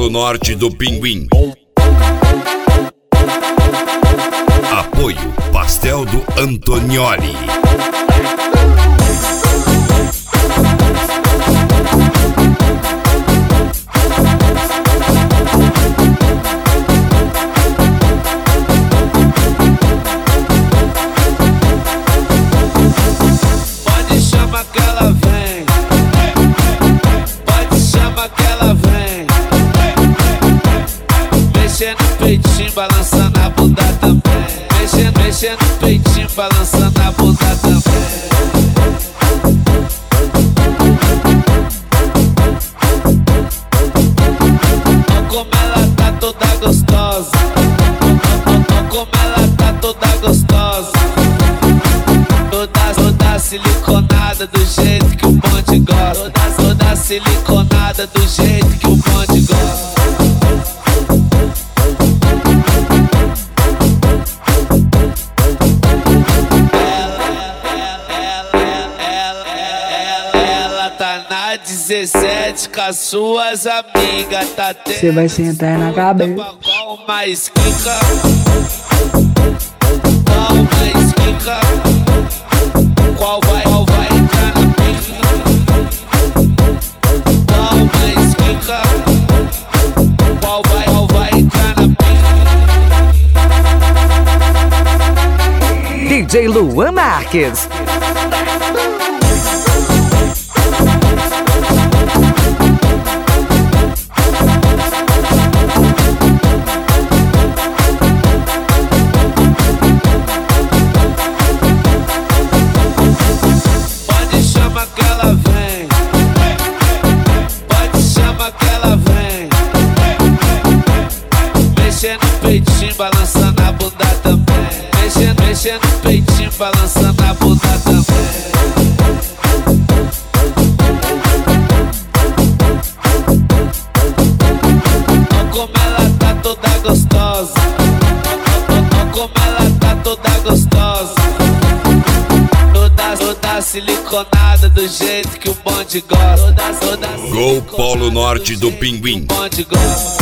Polo Norte do Pinguim. Apoio Pastel do Antonioli. Pode chamar que ela vem, pode chamar que ela vem. Mexendo no peitinho, balançando a bunda também. Mexendo no peitinho, balançando a bunda também. Como ela tá toda gostosa, como ela tá toda gostosa. Toda siliconada do jeito que o bonde gosta. Toda siliconada do jeito que o bonde gosta. Ela tá na 17 com as suas amigas. Tá tendo. Você vai sentar na cabeça. Qual mais quica? Qual mais quica? Qual vai entrar na pica? Qual mais quica? Qual vai entrar na pica? DJ Luan Marques. Pode chamar que ela vem, pode chamar que ela vem. Mexendo no peitinho, balançando a bunda também. Mexendo no peitinho, balançando a bunda também. Como ela tá toda gostosa, como ela tá toda gostosa. Toda siliconada do jeito que o bonde gosta. Toda Gol Polo Norte do Pinguim. o bonde gosta.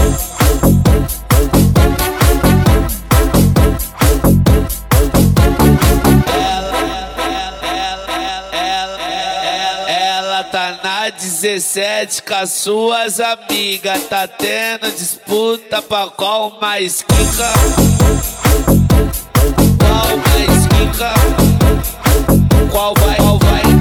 Ela tá na 17 com as suas amigas. Tá tendo disputa pra qual mais quica. Qual mais quica? Qual vai